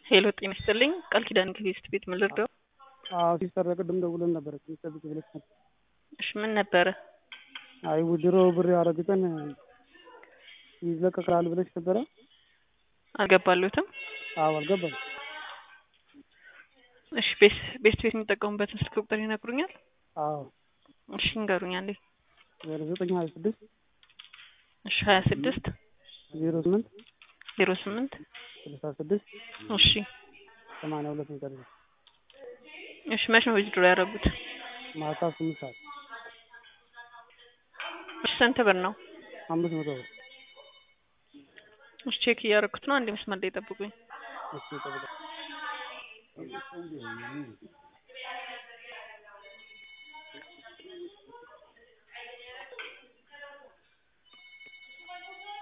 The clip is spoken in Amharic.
ሄሎ ጤና ይስጥልኝ ቃል ኪዳን ከቤስት ቤት ምን ልርዳው? ሲስተር ቅድም ደውለን ነበር ትጠብቂ ብለሽ ነበር። እሺ ምን ነበረ? አይ ውድሮ ብር ያረጋግጠን ይዘቀቃል ብለሽ ነበር። አልገባሉትም? አዎ አልገባም። እሺ ቤስት ቤት የሚጠቀሙበትን ስልክ ቁጥር ይነግሩኛል? አዎ እሺ ንገሩኝ አንዴ። 0926 እሺ 26 08 08 66 እሺ 82 ነገር ነው። እሺ መቼ ነው ዊዝድሮ ያደረጉት? ማታ 8 ሰዓት። እሺ ስንት ብር ነው? 500 ብር። እሺ ቼክ እያደረኩት ነው። አንዴ መስመር ላይ ጠብቁኝ። እሺ ጠብቁ።